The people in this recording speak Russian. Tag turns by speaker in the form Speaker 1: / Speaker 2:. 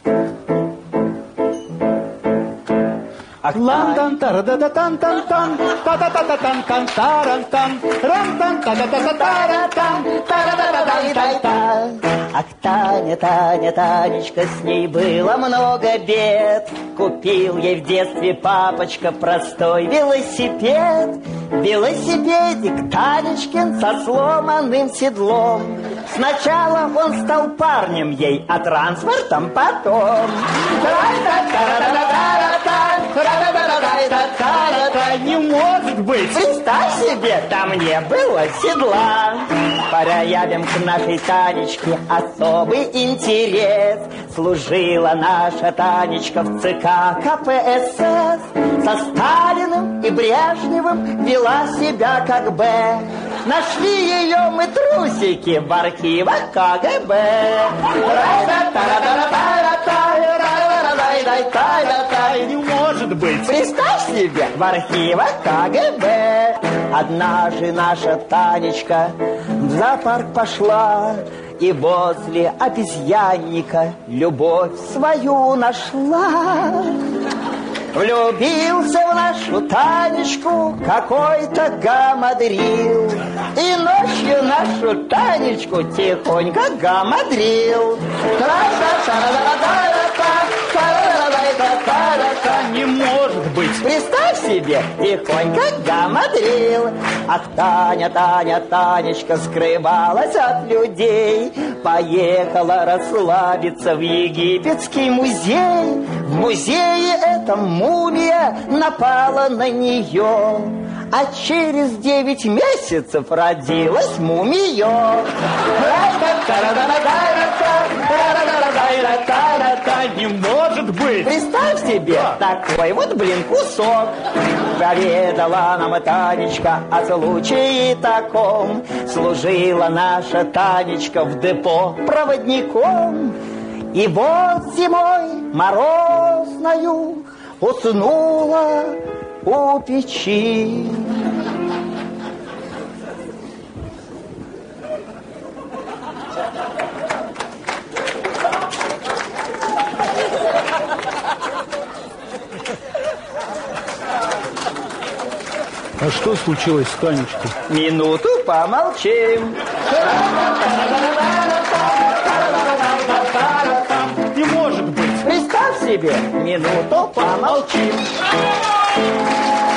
Speaker 1: Лан-тан, тара-да-да-тан-тан-тан, та-та-та-та-тан-тан-таран-тан, ран-тан-та-та-та-та-таран-тан, тара-да-да-дан-тан-тан.
Speaker 2: Ах, Таня, Таня, Танечка, с ней было много бед. Купил ей в детстве папочка простой велосипед. Велосипедик Танечкин со сломанным седлом. Сначала он стал парнем ей, а транспортом потом.
Speaker 1: Не может быть!
Speaker 2: Представь себе, там не было седла. Проявим к нашей Танечке особый интерес. Служила наша Танечка в ЦК КПСС. Со Сталиным и Брежневым вела себя как Б. Нашли ее мы трусики в архивах КГБ.
Speaker 1: Не может быть!
Speaker 2: Представь себе, в архивах КГБ. Однажды наша Танечка в зоопарк пошла и возле обезьянника любовь свою нашла. Влюбился в нашу Танечку какой-то гамадрил, и ночью нашу Танечку тихонько гамадрил.
Speaker 1: Не может быть!
Speaker 2: Представь себе, тихонько гамадрил. Ах, Таня, Таня, Танечка скрывалась от людей. Поехала расслабиться в египетский музей. В музее эта мумия напала на нее, а через 9 месяцев родилась мумиё.
Speaker 1: Не может быть!
Speaker 2: Представь себе, такой вот, блин, кусок. Поведала нам Танечка о случае таком. Служила наша Танечка в депо проводником. И вот зимой морозною уснула у печи.
Speaker 1: А что случилось с Танечкой?
Speaker 2: Минуту помолчим.
Speaker 1: Не может быть!
Speaker 2: Представь себе, минуту помолчим.